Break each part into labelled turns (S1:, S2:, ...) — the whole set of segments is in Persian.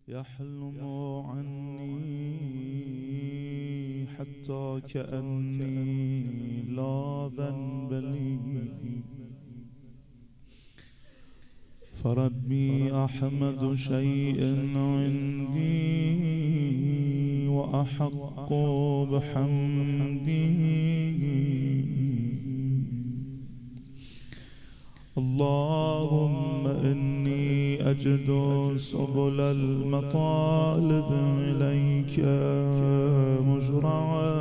S1: يحلم عني حتى كأني لا ذنب لي، فربي أحمد شيء عندي وأحق بحمدي. اللهم إني أجد سبل المطالب إليك مجرعا،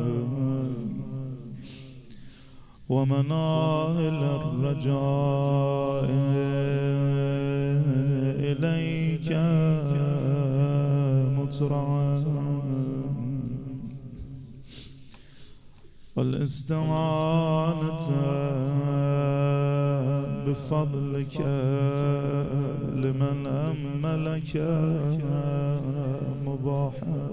S1: ومناهل الرجاء إليك مترعا، والاستعانة بفضلك لمن أملك مباحا،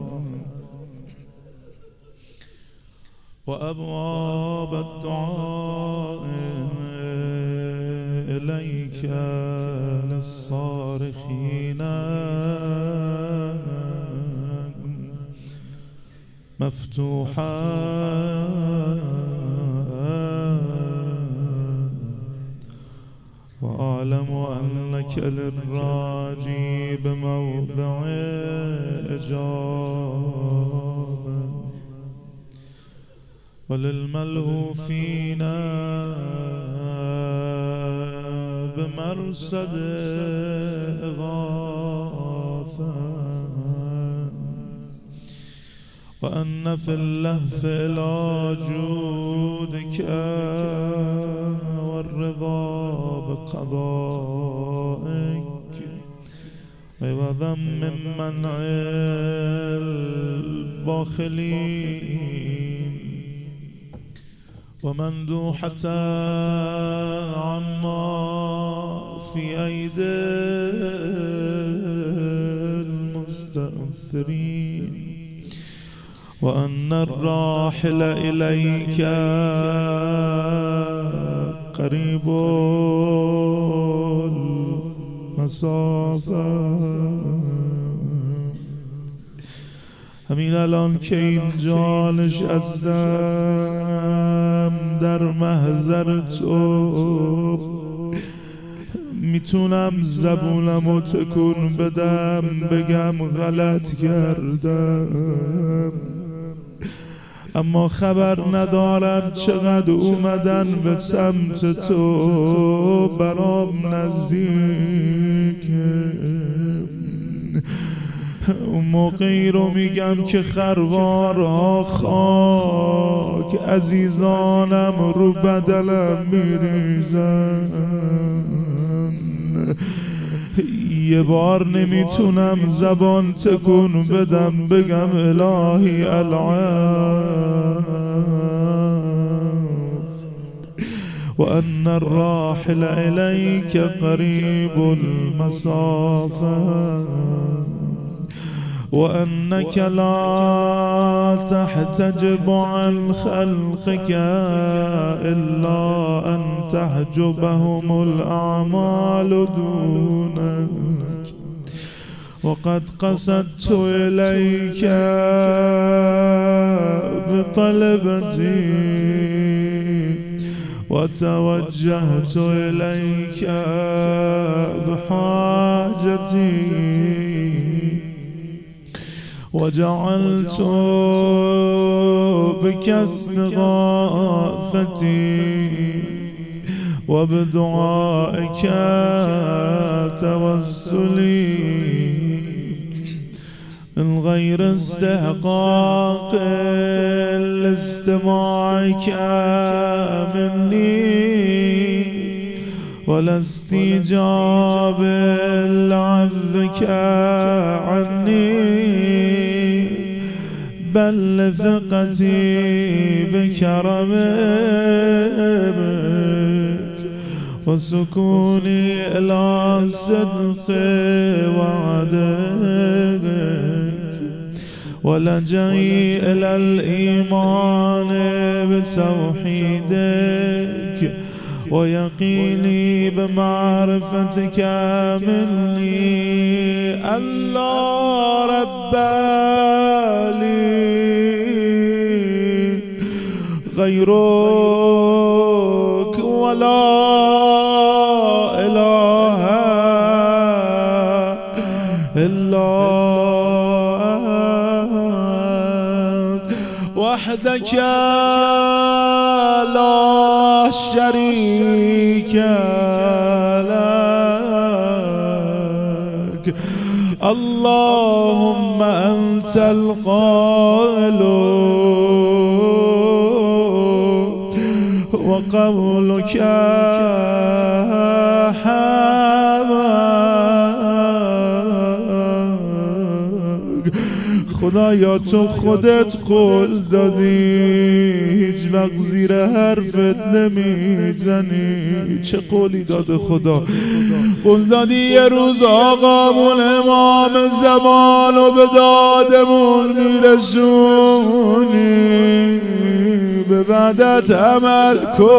S1: وأبواب الدعاء إليك للصارخين مفتوحا، وأعلم أنك للراجي بموضع إجابة، وللملهوفين بمرصد إغاثة، وأن في اللهف إلى جودك والرضا بقضائك، وذم من منع الباخلين، ومندوحة عما في أيدي المستأثرين، وأن الراحل إليك قريب المسافة. همین الان که اینجا نشستم در محضر تو، میتونم زبونمو تکون بدم بگم غلط کردم، اما خبر ندارم چقدر اومدن به سمت تو برام نزدیک. اون موقعی رو میگم که خروارها خاک عزیزانم رو بدلم میریزن، یه بار نمیتونم زبان تکون بدم بگم الهی العفو، وأن الراحل إليك قريب المسافة، وأنك لا تحتجب عن خلقك إلا أن تحجبهم الأعمال دونك، وقد قصدت إليك بطلبتي وتوجهت إليك بحاجتي، وجعلت بك استغاثتي وبدعائك توسلي، من غير استحقاق لاستماعك مني ولا استجاب لعفوك عني، بل لثقتي بكرمك وسكوني إلى صدق وعدك، ولجئي إلى الإيمان بتوحيدك، ويقيني بمعرفتك مني. الله رب لي غيرك ولا إله إلا وحدك لا شريك لك. اللهم أنت القائل وقولك حق. خدایا تو خودت قول دادی هیچ وقت زیر حرفت نمیزنی. چه قولی داده خدا؟ قول دادی یه روز آقامون امام زمانو به دادمون میرسونی، به وعدت عمل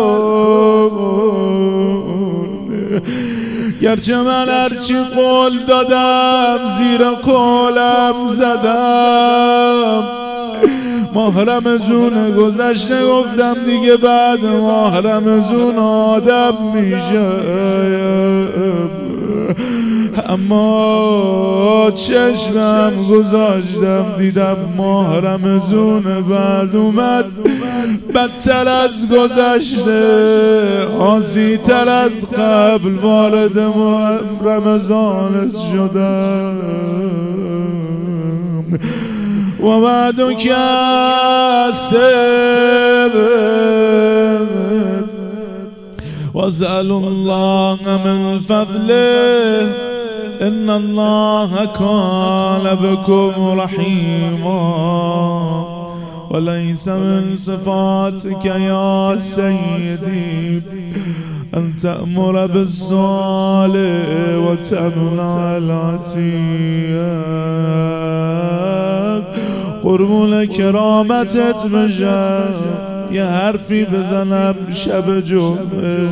S1: کن. گرچه من هرچی قول دادم زیر قولم زدم. ماه رمضون گذشته گفتم دیگه بعد ماه رمضون آدم میشه، اما چشمم گذاشتم دیدم ماه رمضون بعد اومد بدتر از گذشته، آسی تر از قبل وارد رمضان شدم. و بعدك ثابت واسأل الله من فضله إن الله كان بكم رحيما. وليس من صفاتك يا سيدي أن تأمر بالصالح وتمنع العتيق. قربون کرامتت بشم یه حرفی بزنم شب جمعه.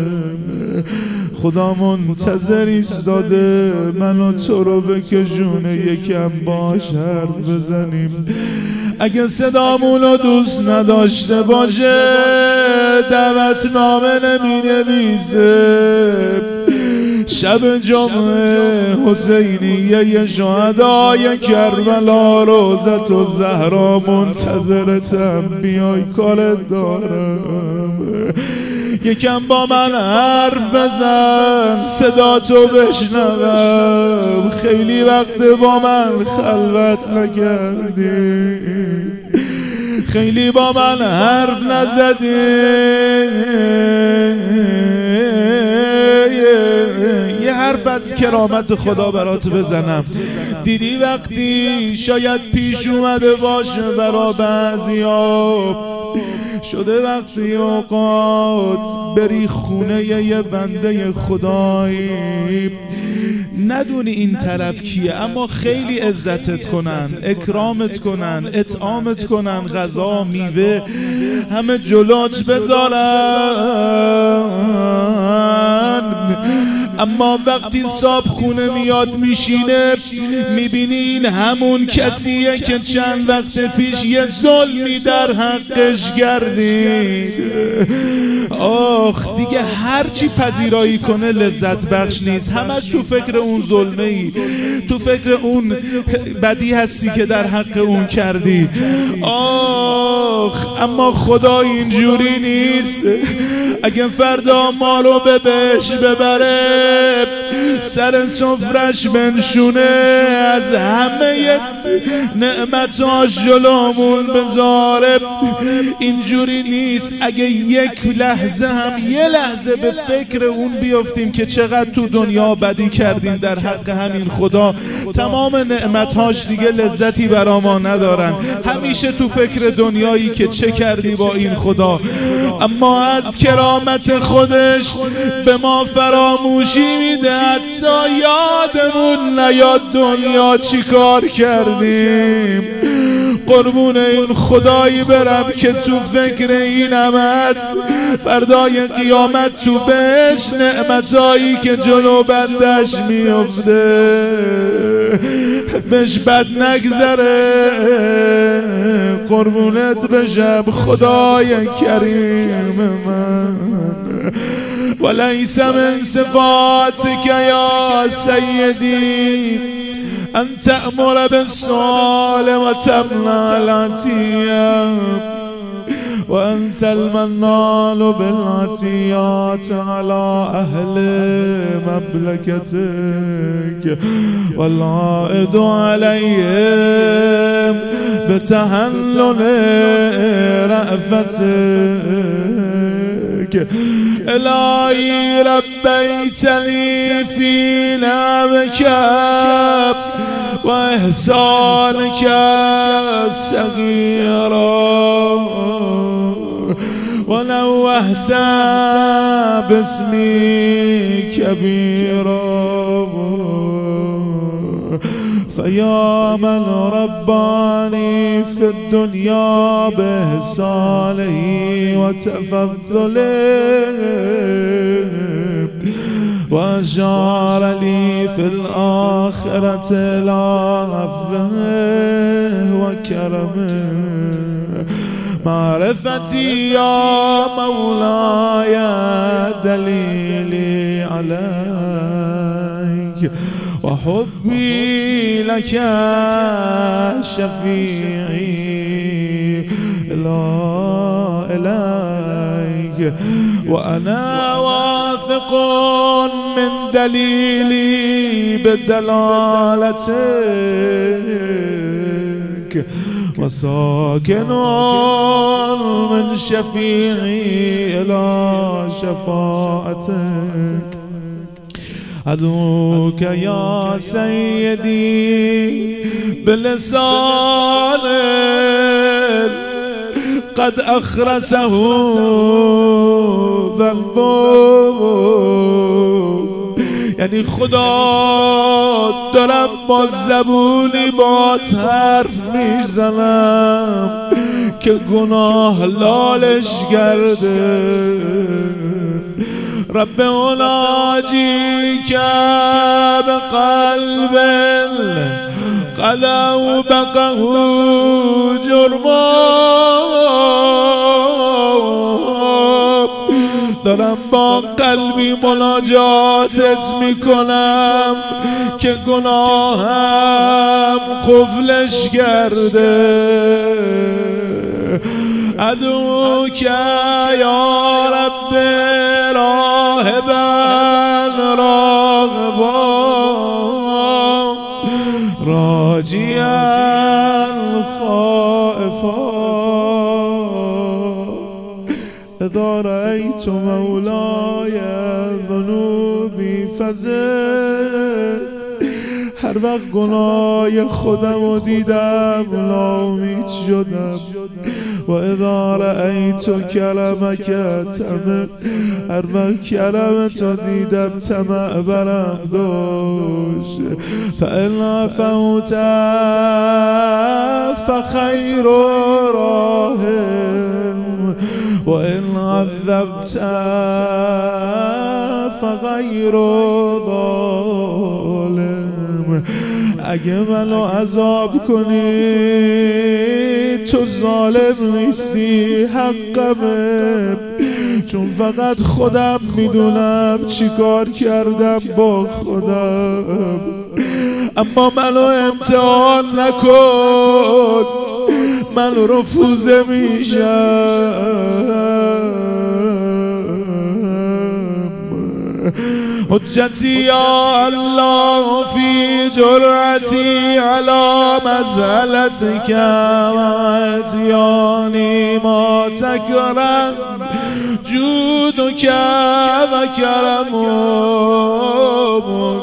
S1: خدا منتظر ایستاده منو تو رو بکشونه یکم باش حرف بزنیم. اگه صدامونو دوست نداشته باشه دعوتنامه نمینویسه. شب جمعه حسینیه شهدای کربلا روزت و زهرا منتظرتم، بیای کارت دارم. یکم با من حرف بزن صدا تو بشنوم، خیلی وقت با من خلوت نکردی، خیلی با من حرف نزدی. یه حرف از کرامت خدا برات بزنم. دیدی وقتی شاید پیش اومده باشه برا بعضیا، شده وقتی اوقات بری خونه یه بنده خدایی ندونی این طرف کیه، اما خیلی عزتت کنن، اکرامت کنن، اطعامت کنن، غذا میوه همه جلوت بذارن. اما وقتی صاحب خونه میاد میشینه میبینی این همون کسیه که چند وقت پیش یه ظلمی در حقش کردید. آخ دیگه هرچی پذیرایی کنه لذت بخش نیست، همش تو فکر اون ظلمه ای، تو فکر اون بدی هستی که در حق اون کردی. آخ اما خدا اینجوری نیست. اگه فردا مالو به بهش ببره سر سفرش بنشونه، از همه نعمتاش جلومون بذاره، اینجوری نیست. اگه یک لحظه هم یه لحظه به فکر اون بیافتیم که چقدر تو دنیا بدی کردیم در حق همین خدا، تمام نعمتاش دیگه لذتی برا ما ندارن. همیشه تو فکر دنیایی که چه کردی با این خدا، اما از کرامت خودش به ما فراموشی میده، حتی یادمون نیاد دنیا چی کار کردیم. قربون این خدایی برم که تو فکر اینم هست فردای قیامت تو بهش نعمتایی که جلو بندش میفته بهش بد نگذره. قربونت بشم خدای کریم من. وليس من صفاتك يا سيدي أن تأمر بالسؤال وتمنع العطية وأنت المنان بالعطيات على أهل مملكتك والعائد عليهم بتهلل رأفتك. إلهي ربيتني في نعمك وإحسانك صغيرا ونوهت باسمي كبيرا فيا من رباني في الدنيا بإحسانه وتفضله وأجار لي في الآخرة العفو وكرمه. معرفتي يا مولاي دليلي عليك وحبي لك شفيعي لا إليك. وأنا واثق من دليلي بدلالتك وساكن من شفيعي إلى شفاعتك. أدعوك يا سيدي بلسان قد أخرسه ذنبه. یعنی خدا دارم با زبونی با حرف میزنم که گناه لالش کرده. رب أناجيك بقلب قد أوبقه جرما. دارم با قلبی مناجاتت میکنم که گناهم قفلش کرده. أدعوك يا رب راهبا راغبا راجيا خائفا. إذا رأيت مولاي ذنوبي فزد. هر وقت گناه خودم و دیدم ناامید شدم. و اذا رأیت کرمک طمع. هر وقت کرمتو دیدم طمع برم داشت. فإن عفوت فخیر راحم وإن عذبت فغیر ظالم. اگه منو عذاب کنی تو ظالم نیستی، حقمه، چون فقط خودم میدونم چی کار کردم با خودم. اما منو امتحان نکن، منو رفوزه میشم. حجتي يا الله في جرأتي على مزهلتك وعتياني ما تكرم جودك وكرمك.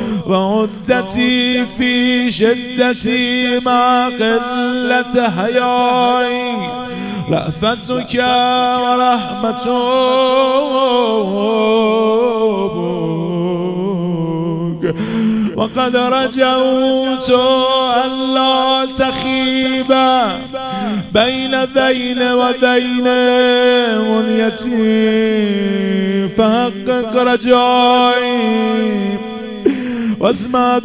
S1: وعدتي في شدتي مع قلة حيائي رأفتك ورحمتك. وقد رجوت ألا تخيب بين ذين وذين منيتي فحقق رجائي واسمع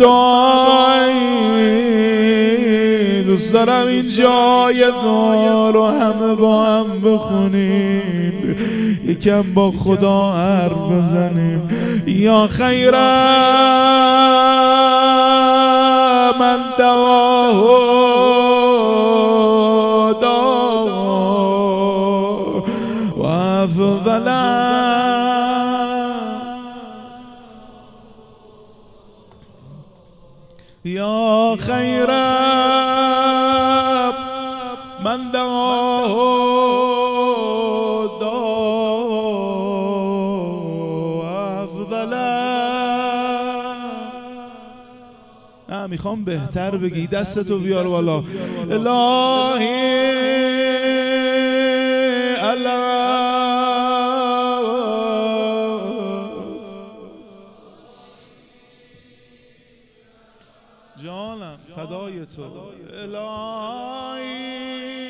S1: دعایی. دوست دارم این جای دعا رو همه با هم بخونیم، یکم با خدا حرف بزنیم. یا خیر من دواه و افضل یا خیر من دعاه افضل. نه میخوام بهتر بگی، دستتو بیار بالا. الهی جانم فدای تو. الهی